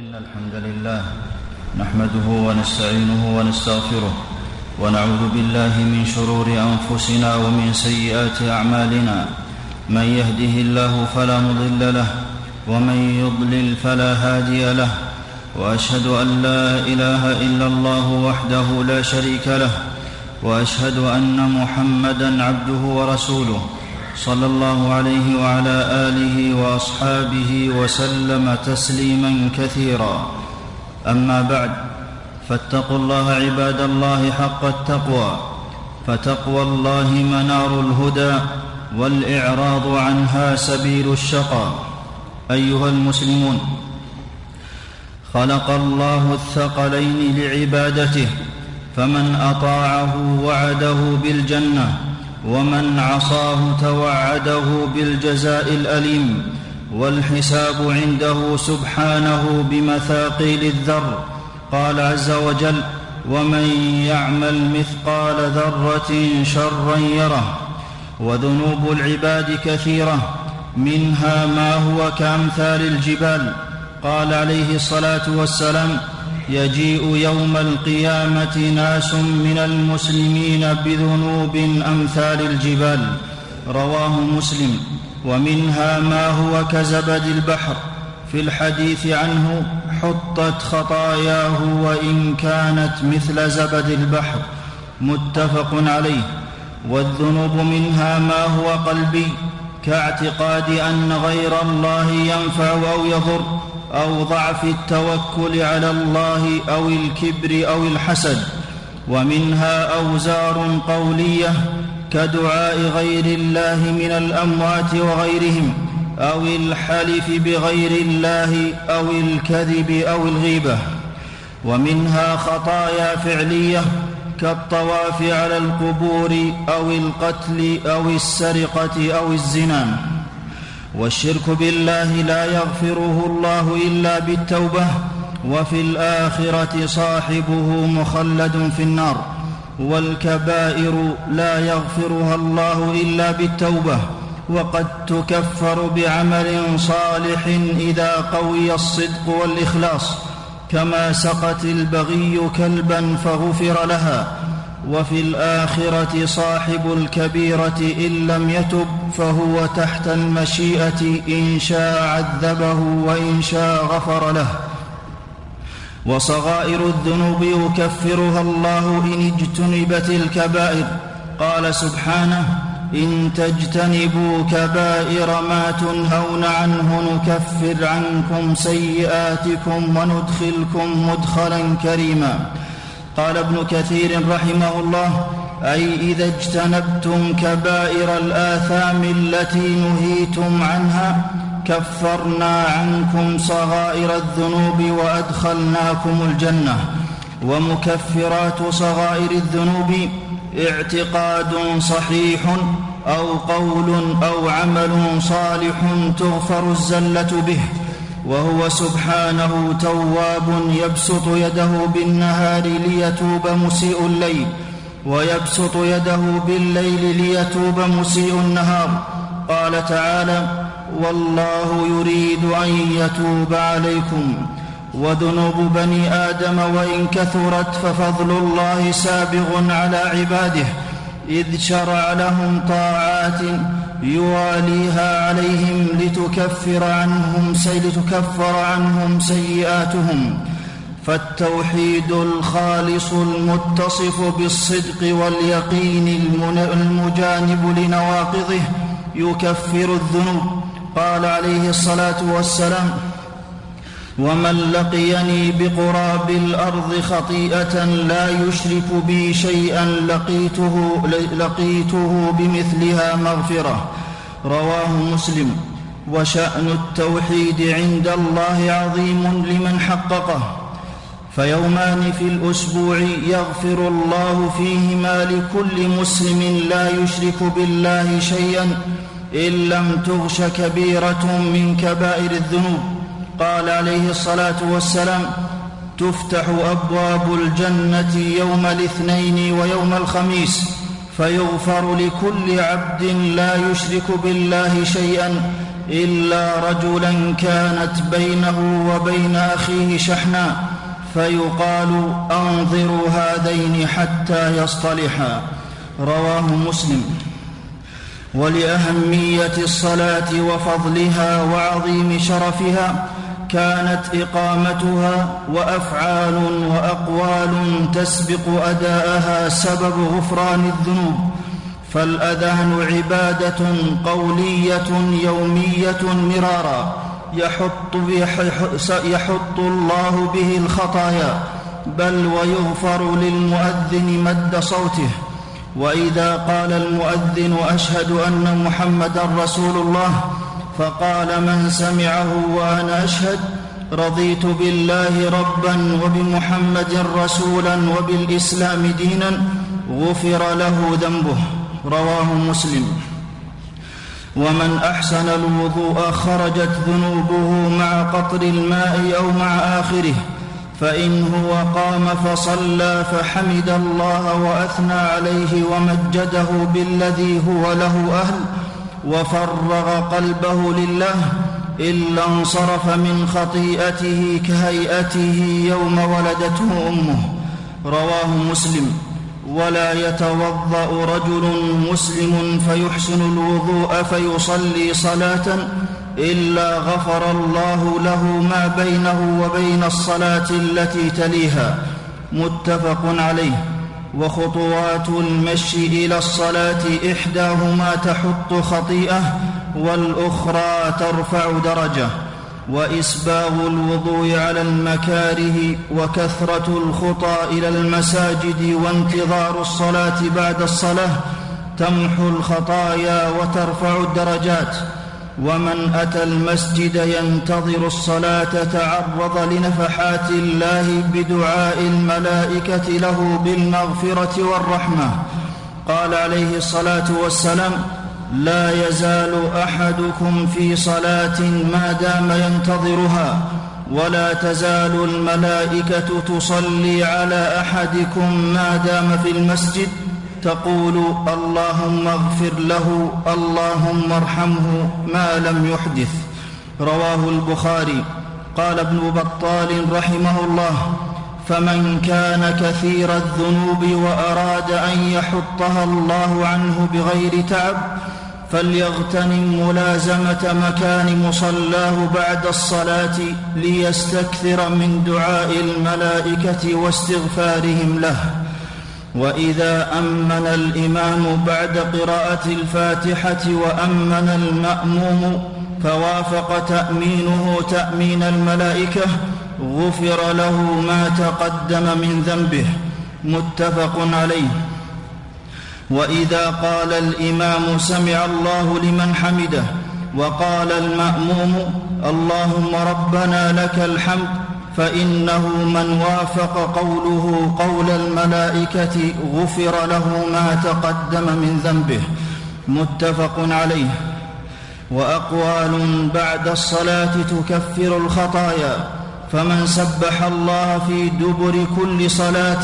إن الحمد لله نحمده ونستعينه ونستغفره ونعوذ بالله من شرور أنفسنا ومن سيئات أعمالنا. من يهده الله فلا مضل له ومن يضلل فلا هادي له، وأشهد أن لا إله إلا الله وحده لا شريك له، وأشهد أن محمدًا عبده ورسوله صلى الله عليه وعلى آله وأصحابه وسلم تسليمًا كثيرا. أما بعد، فاتقوا الله عباد الله حق التقوى، فتقوى الله منار الهدى، والإعراض عنها سبيل الشقى. أيها المسلمون، خلق الله الثقلين لعبادته، فمن أطاعه وعده بالجنة، ومن عصاه توعده بالجزاء الأليم، والحساب عنده سبحانه بمثاقيل الذر. قال عز وجل: ومن يعمل مثقال ذرة شرا يره. وذنوب العباد كثيرة، منها ما هو كأمثال الجبال. قال عليه الصلاة والسلام: يجيء يوم القيامة ناس من المسلمين بذنوب أمثال الجبال. رواه مسلم. ومنها ما هو كزبد البحر. في الحديث عنه: حطت خطاياه وإن كانت مثل زبد البحر. متفق عليه. والذنوب منها ما هو قلبي، كاعتقاد أن غير الله ينفع أو يضر، أو ضعف التوكل على الله، أو الكبر أو الحسد. ومنها أوزار قولية، كدعاء غير الله من الأموات وغيرهم، أو الحلف بغير الله، أو الكذب أو الغيبة. ومنها خطايا فعلية، كالطواف على القبور، أو القتل، أو السرقة، أو الزنا. والشرك بالله لا يغفره الله إلا بالتوبة، وفي الآخرة صاحبه مخلد في النار. والكبائر لا يغفرها الله إلا بالتوبة، وقد تكفر بعمل صالح إذا قوي الصدق والإخلاص، كما سقت البغي كلبا فغفر لها. وفي الآخرة صاحب الكبيرة إن لم يتب فهو تحت المشيئة، إن شاء عذبه وإن شاء غفر له. وصغائر الذنوب يكفرها الله إن اجتنبت الكبائر. قال سبحانه: إن تجتنبوا كبائر ما تنهون عنه نكفر عنكم سيئاتكم وندخلكم مدخلا كريما. قال ابن كثير رحمه الله: أي إذا اجتنبتم كبائر الآثام التي نهيتم عنها كفرنا عنكم صغائر الذنوب وأدخلناكم الجنة. ومكفرات صغائر الذنوب: اعتقاد صحيح، أو قول أو عمل صالح تغفر الزلة به، وهو سبحانه تواب يبسط يده بالنهار ليتوب مسيء الليل، ويبسط يده بالليل ليتوب مسيء النهار. قال تعالى: والله يريد أن يتوب عليكم. وذنوب بني آدم وإن كثرت ففضل الله سابغ على عباده، إذ شرع لهم طاعات يواليها عليهم لتكفر عنهم سيئاتهم. فالتوحيد الخالص المتصف بالصدق واليقين المجانب لنواقضه يكفر الذنوب. قال عليه الصلاة والسلام: ومن لقيني بقراب الأرض خطيئة لا يشرك بي شيئا لقيته بمثلها مغفرة. رواه مسلم. وشأن التوحيد عند الله عظيم لمن حققه. فيومان في الأسبوع يغفر الله فيهما لكل مسلم لا يشرك بالله شيئا، إن لم تغش كبيرة من كبائر الذنوب. قال عليه الصلاة والسلام: تفتح أبواب الجنة يوم الاثنين ويوم الخميس، فيغفر لكل عبد لا يشرك بالله شيئا إلا رجلا كانت بينه وبين أخيه شحناء، فيقال أنظروا هذين حتى يصطلحا. رواه مسلم. ولأهمية الصلاة وفضلها وعظيم شرفها كانت إقامتها وأفعال وأقوال تسبق أداءها سبب غفران الذنوب. فالأذان عبادة قولية يومية مرارا يحط الله به الخطايا، بل ويغفر للمؤذن مد صوته. وإذا قال المؤذن أشهد أن محمدًا رسول الله، فقال من سمعه وأنا أشهد رضيت بالله ربًا وبمحمد رسولًا وبالإسلام دينًا، غفر له ذنبه. رواه مسلم. ومن أحسن الوضوء خرجت ذنوبه مع قطر الماء أو مع آخره، فإن هو قام فصلى فحمد الله وأثنى عليه ومجده بالذي هو له أهل وفرغ قلبه لله، إلا انصرف من خطيئته كهيئته يوم ولدته أمه. رواه مسلم. ولا يتوضأ رجل مسلم فيحسن الوضوء فيصلي صلاة إلا غفر الله له ما بينه وبين الصلاة التي تليها. متفق عليه. وخطوات المشي إلى الصلاة إحداهما تحط خطيئة والأخرى ترفع درجة. وإسباغ الوضوء على المكاره وكثرة الخطى إلى المساجد وانتظار الصلاة بعد الصلاة تمحو الخطايا وترفع الدرجات. ومن أتى المسجد ينتظر الصلاة تعرض لنفحات الله بدعاء الملائكة له بالمغفرة والرحمة. قال عليه الصلاة والسلام: لا يزال أحدكم في صلاة ما دام ينتظرها، ولا تزال الملائكة تصلي على أحدكم ما دام في المسجد تقول اللهم اغفر له اللهم ارحمه ما لم يحدث. رواه البخاري. قال ابن بطال رحمه الله: فمن كان كثير الذنوب وأراد أن يحطها الله عنه بغير تعب فليغتنم ملازمة مكان مصلاه بعد الصلاة ليستكثر من دعاء الملائكة واستغفارهم له. وإذا أمن الإمام بعد قراءة الفاتحة وأمن المأموم فوافق تأمينه تأمين الملائكة غفر له ما تقدم من ذنبه. متفق عليه. وإذا قال الإمام سمع الله لمن حمده وقال المأموم اللهم ربنا لك الحمد فإنه من وافق قوله قول الملائكة غفر له ما تقدم من ذنبه. متفق عليه. وأقوال بعد الصلاة تكفر الخطايا، فمن سبح الله في دبر كل صلاة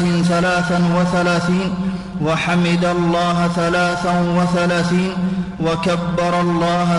33 وحمد الله 33 وكبر الله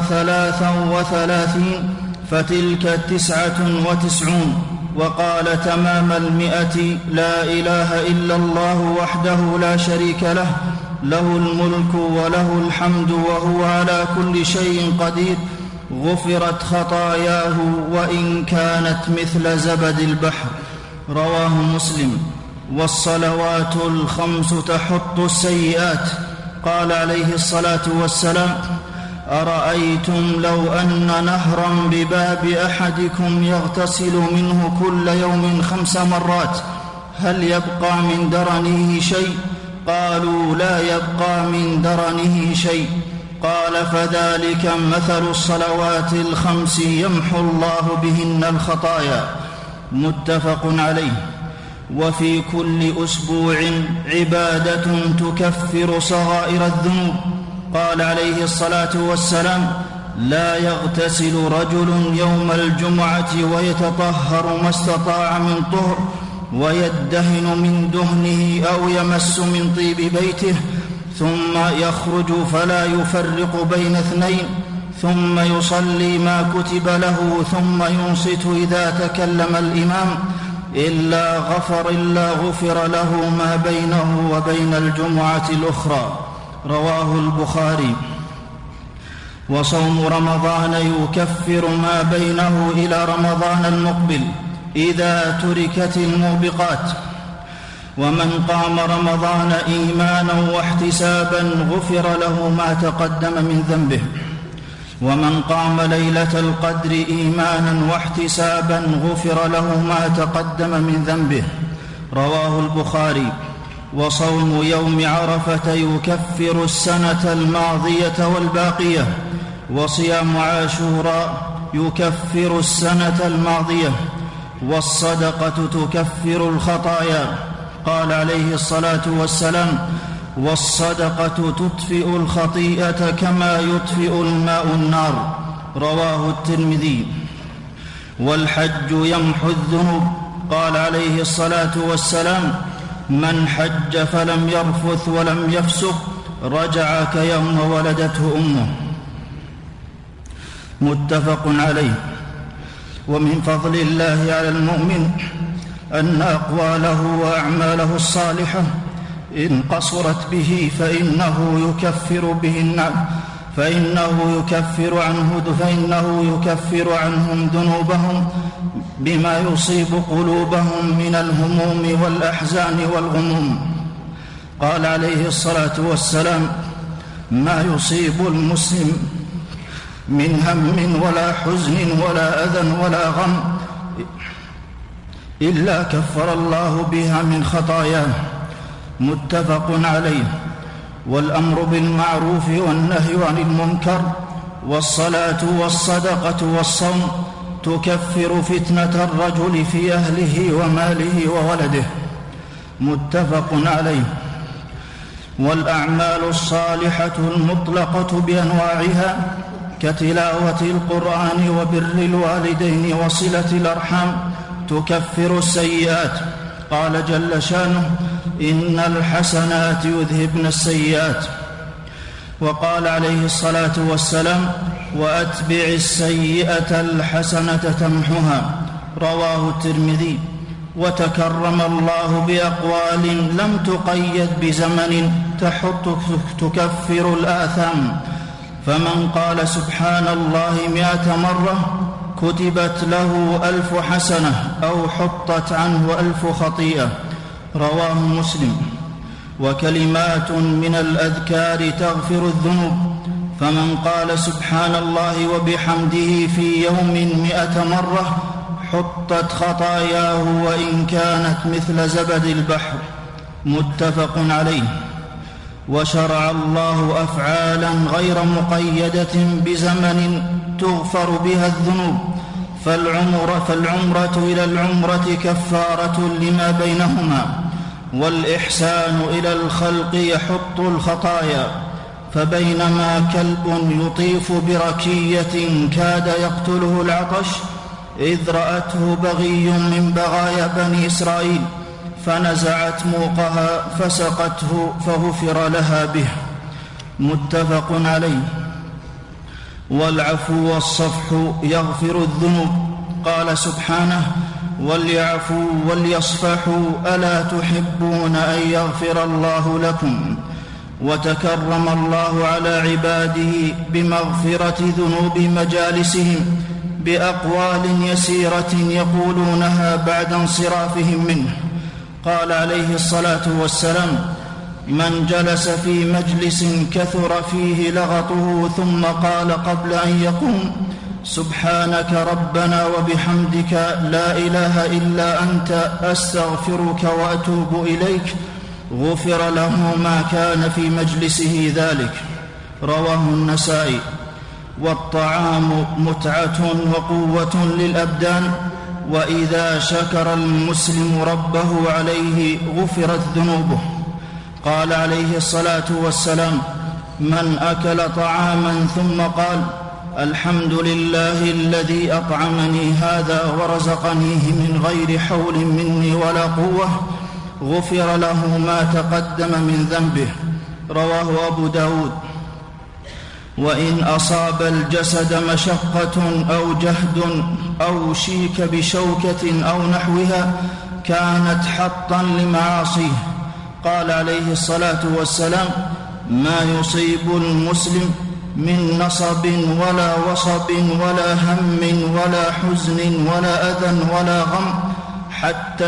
33 فتلك 99. وقال تمام 100: لا إله إلا الله وحده لا شريك له، له الملك وله الحمد وهو على كل شيء قدير، غفرت خطاياه وإن كانت مثل زبد البحر. رواه مسلم. والصلوات الخمس تحط السيئات. قال عليه الصلاة والسلام: أرأيتم لو أن نهرا بباب أحدكم يغتسل منه كل يوم 5 مرات هل يبقى من درنه شيء؟ قالوا: لا يبقى من درنه شيء. قال: فذلك مثل الصلوات الخمس يمحو الله بهن الخطايا. متفق عليه. وفي كل أسبوع عبادة تكفر صغائر الذنوب. قال عليه الصلاة والسلام: لا يغتسل رجل يوم الجمعة ويتطهر ما استطاع من طهر ويدهن من دهنه أو يمس من طيب بيته ثم يخرج فلا يفرق بين اثنين، ثم يصلي ما كتب له، ثم ينصت إذا تكلم الإمام إلا غفر له ما بينه وبين الجمعة الأخرى. رواه البخاري. وصوم رمضان يكفر ما بينه إلى رمضان المقبل إذا تركت الموبقات. ومن قام رمضان إيمانا واحتسابا غفر له ما تقدم من ذنبه. ومن قام ليلة القدر إيمانا واحتسابا غفر له ما تقدم من ذنبه. رواه البخاري. وصوم يوم عرفة يكفر السنة الماضية والباقية. وصيام عاشوراء يكفر السنة الماضية. والصدقة تكفر الخطايا. قال عليه الصلاة والسلام: والصدقة تطفئ الخطيئة كما يطفئ الماء النار. رواه الترمذي. والحج يمحو الذنوب. قال عليه الصلاة والسلام: من حج فلم يرفث ولم يفسق رجع كيوم ولدته أمه. متفق عليه. ومن فضل الله على المؤمن أن أقواله وأعماله الصالحة إن قصرت به فإنه يكفر عنهم ذنوبهم بما يصيب قلوبهم من الهموم والأحزان والغموم. قال عليه الصلاة والسلام: ما يصيب المسلم من هم ولا حزن ولا أذى ولا غم إلا كفر الله بها من خطاياه. متفق عليه. والأمر بالمعروف والنهي عن المنكر والصلاة والصدقة والصوم تكفر فتنة الرجل في أهله وماله وولده. متفق عليه. والأعمال الصالحة المطلقة بأنواعها كتلاوة القرآن وبر الوالدين وصلة الأرحام تكفر السيئات. قال جل شانه: إن الحسنات يذهبن السيئات. وقال عليه الصلاة والسلام: وأتبع السيئة الحسنة تمحها. رواه الترمذي. وتكرم الله بأقوال لم تقيد بزمن تكفر الآثام. فمن قال سبحان الله 100 مرة كتبت له 1000 حسنة أو حطت عنه 1000 خطيئة. رواه مسلم. وكلمات من الأذكار تغفر الذنوب. فمن قال سبحان الله وبحمده في يوم 100 مرة حطت خطاياه وإن كانت مثل زبد البحر. متفق عليه. وشرع الله أفعالا غير مقيدة بزمن تغفر بها الذنوب. فالعمرة إلى العمرة كفارة لما بينهما. والإحسان إلى الخلق يحط الخطايا. فبينما كلب يطيف بركية كاد يقتله العطش إذ رأته بغي من بغايا بني إسرائيل فنزعت موقها فسقته فغفر لها به. متفق عليه. والعفو والصفح يغفر الذنوب. قال سبحانه: وليعفوا وليصفحوا ألا تحبون أن يغفر الله لكم. وتكرم الله على عباده بمغفرة ذنوب مجالسهم بأقوال يسيرة يقولونها بعد انصرافهم منه. قال عليه الصلاة والسلام: من جلس في مجلس كثر فيه لغطه ثم قال قبل أن يقوم: سبحانك ربنا وبحمدك لا إله إلا أنت أستغفرك وأتوب إليك، غفر له ما كان في مجلسه ذلك. رواه النسائي. والطعام متعة وقوة للأبدان، وإذا شكر المسلم ربه عليه غفرت ذنوبه. قال عليه الصلاة والسلام: من أكل طعاما ثم قال: الحمد لله الذي أطعمني هذا ورزقنيه من غير حول مني ولا قوة، غفر له ما تقدم من ذنبه. رواه أبو داود. وإن أصاب الجسد مشقة أو جهد أو شيك بشوكة أو نحوها كانت حطا لمعاصيه. قال عليه الصلاة والسلام: ما يصيب المسلم من نصب ولا وصب ولا هم ولا حزن ولا أذى ولا غم حتى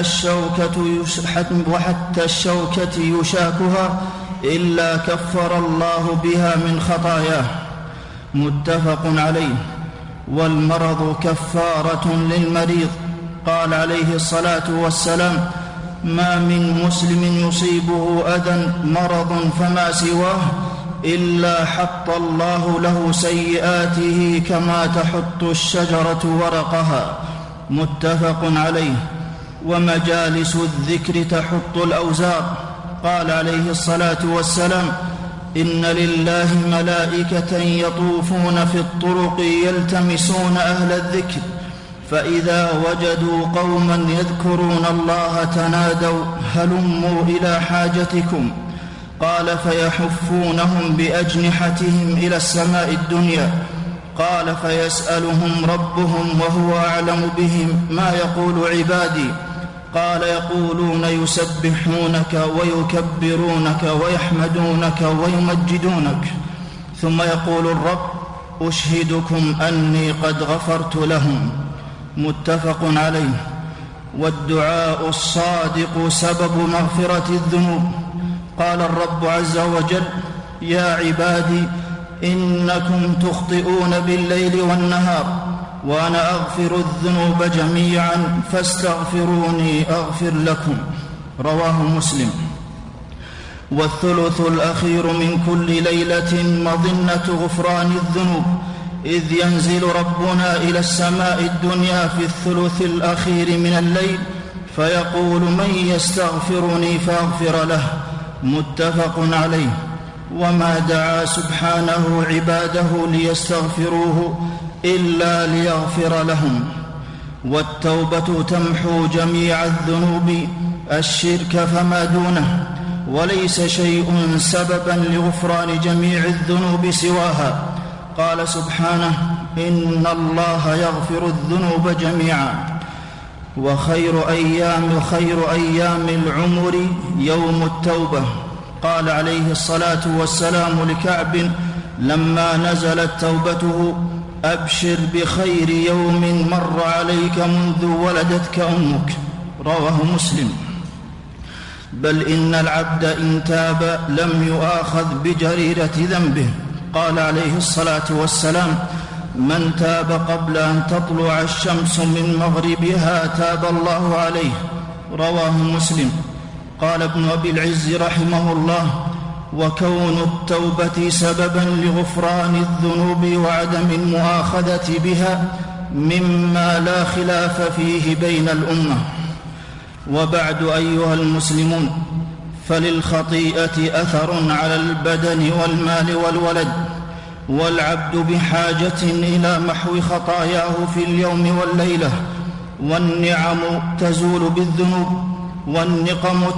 الشوكة يشاكها إلا كفر الله بها من خطاياه. متفق عليه. والمرض كفارة للمريض. قال عليه الصلاة والسلام: ما من مسلم يصيبه أذى مرض فما سواه إلا حط الله له سيئاته كما تحط الشجرة ورقها. متفق عليه. ومجالس الذكر تحط الأوزار. قال عليه الصلاة والسلام: إن لله ملائكة يطوفون في الطرق يلتمسون أهل الذكر، فإذا وجدوا قوما يذكرون الله تنادوا هلموا إلى حاجتكم. قال: فيحفونهم بأجنحتهم إلى السماء الدنيا. قال: فيسألهم ربهم وهو أعلم بهم ما يقول عبادي. قال: يقولون يسبحونك ويكبرونك ويحمدونك ويمجدونك. ثم يقول الرب: أشهدكم أني قد غفرت لهم. متفق عليه. والدعاء الصادق سبب مغفرة الذنوب. قال الرب عز وجل: يا عبادي إنكم تخطئون بالليل والنهار وأنا أغفر الذنوب جميعا فاستغفروني أغفر لكم. رواه مسلم. والثلث الأخير من كل ليلة مظنة غفران الذنوب، إذ ينزل ربنا إلى السماء الدنيا في الثلث الأخير من الليل فيقول: من يستغفرني فأغفر له. متفق عليه. وما دعا سبحانه عباده ليستغفروه إلا ليغفر لهم. والتوبة تمحو جميع الذنوب الشرك فما دونه، وليس شيء سببا لغفران جميع الذنوب سواها. قال سبحانه: إن الله يغفر الذنوب جميعا. وخير أيام العمر يوم التوبة. قال عليه الصلاة والسلام لكعب لما نزلت توبته: أبشر بخير يوم مر عليك منذ ولدتك أمك. رواه مسلم. بل إن العبد إن تاب لم يؤاخذ بجريرة ذنبه. قال عليه الصلاة والسلام: من تاب قبل أن تطلع الشمس من مغربها تاب الله عليه. رواه مسلم. قال ابن أبي العز رحمه الله: وكون التوبة سببا لغفران الذنوب وعدم المؤاخذة بها مما لا خلاف فيه بين الأمة. وبعد أيها المسلمون، فللخطيئة أثر على البدن والمال والولد، والعبد بحاجة إلى محو خطاياه في اليوم والليلة. والنعم تزول بالذنوب، والذنوب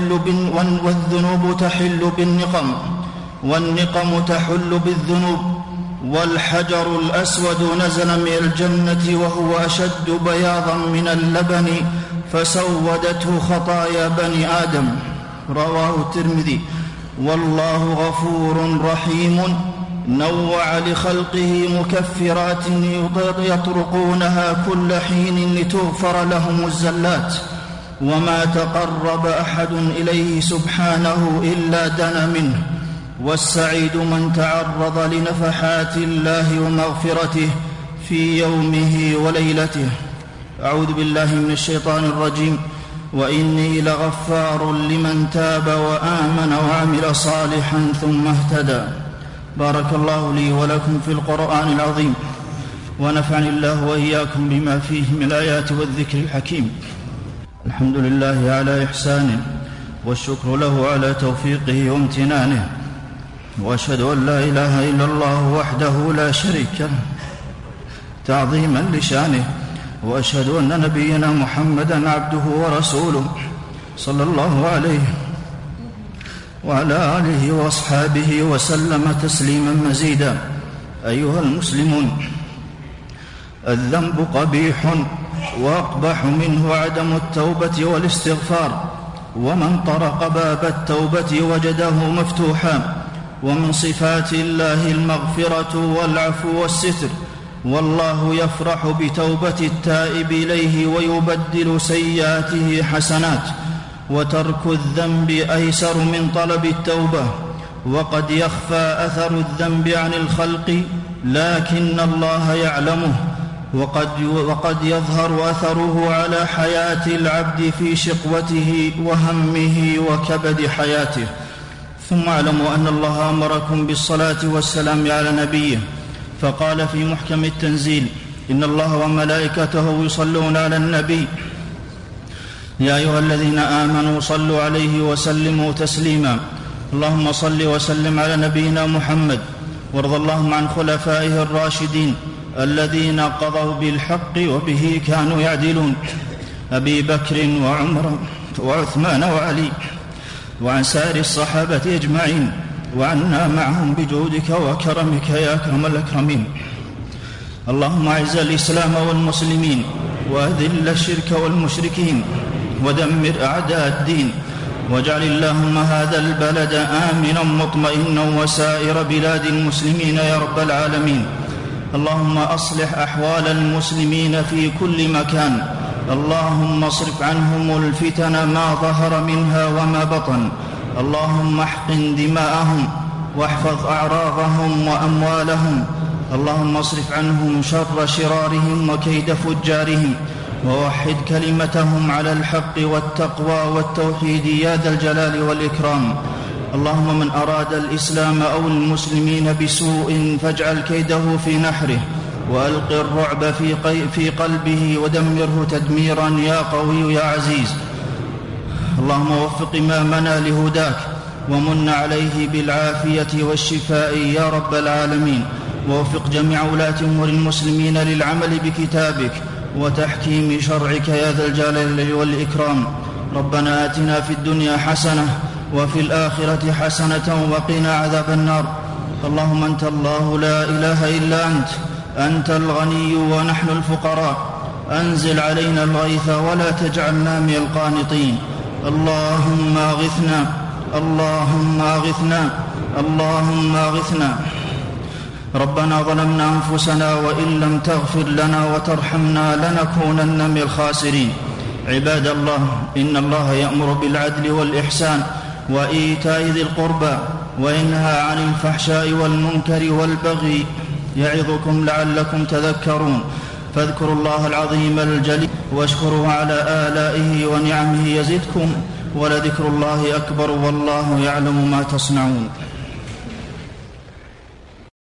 تحل بالنقم، والنقم تحل بالذنوب. والحجر الأسود نزل من الجنة وهو أشد بياضا من اللبن فسودته خطايا بني آدم. رواه الترمذي. والله غفور رحيم نوع لخلقه مكفرات يطرقونها كل حين لتغفر لهم الزلات. وما تقرب أحد إليه سبحانه إلا دنا منه. والسعيد من تعرض لنفحات الله ومغفرته في يومه وليلته. أعوذ بالله من الشيطان الرجيم. وإني لغفار لمن تاب وآمن وعمل صالحا ثم اهتدى. بارك الله لي ولكم في القرآن العظيم، ونفعني الله وإياكم بما فيه من الآيات والذكر الحكيم. الحمد لله على إحسانه، والشكر له على توفيقه وامتنانه، وأشهد أن لا إله إلا الله وحده لا شريك له تعظيما لشانه، وأشهد أن نبينا محمدا عبده ورسوله صلى الله عليه وعلى آله وأصحابه وسلم تسليما مزيدا. أيها المسلمون، الذنب قبيح، وأقبح منه عدم التوبة والاستغفار، ومن طرق باب التوبة وجده مفتوحا. ومن صفات الله المغفرة والعفو والستر، والله يفرح بتوبة التائب إليه ويبدل سيئاته حسنات. وترك الذنب أيسر من طلب التوبة، وقد يخفى أثر الذنب عن الخلق، لكن الله يعلمه، وقد يظهر أثره على حياة العبد في شقوته وهمه وكبد حياته. ثم اعلموا أن الله أمركم بالصلاة والسلام على نبيه، فقال في محكم التنزيل: إن الله وملائكته يصلون على النبي يا أيها الذين آمنوا صلوا عليه وسلموا تسليما. اللهم صل وسلم على نبينا محمد، وارض اللهم عن خلفائه الراشدين الذين قضوا بالحق وبه كانوا يعدلون، أبي بكر وعمر وعثمان وعلي، وعن سائر الصحابة أجمعين، وعنا معهم بجودك وكرمك يا أكرم الأكرمين. اللهم أعز الإسلام والمسلمين، وأذل الشرك والمشركين، ودمر أعداء الدين، واجعل اللهم هذا البلد آمنا مطمئنا وسائر بلاد المسلمين يا رب العالمين. اللهم أصلح أحوال المسلمين في كل مكان. اللهم اصرف عنهم الفتن ما ظهر منها وما بطن. اللهم احقن دماءهم واحفظ أعراضهم وأموالهم. اللهم اصرف عنهم شر شرارهم وكيد فجارهم، ووحد كلمتهم على الحق والتقوى والتوحيد يا ذا الجلال والإكرام. اللهم من أراد الإسلام أو المسلمين بسوء فاجعل كيده في نحره، وألق الرعب في قلبه، ودمره تدميرا يا قوي يا عزيز. اللهم وفق إمامنا لهداك، ومن عليه بالعافية والشفاء يا رب العالمين. ووفق جميع ولاة أمور المسلمين للعمل بكتابك وتحكيم شرعك يا ذا الجلال والإكرام. ربنا آتنا في الدنيا حسنة وفي الآخرة حسنة وقنا عذاب النار. اللهم أنت الله لا إله إلا أنت الغني ونحن الفقراء. أنزل علينا الغيث ولا تجعلنا من القانطين. اللهم أغثنا، اللهم أغثنا، اللهم أغثنا. ربنا ظلمنا أنفسنا وإن لم تغفر لنا وترحمنا لنكونن من الخاسرين. عباد الله، إن الله يأمر بالعدل والإحسان وإيتاء ذي القربى، وينهى عن الفحشاء والمنكر والبغي، يعظكم لعلكم تذكرون. فاذكروا الله العظيم الجليل واشكروا على آلائه ونعمه يزدكم، ولذكر الله أكبر، والله يعلم ما تصنعون.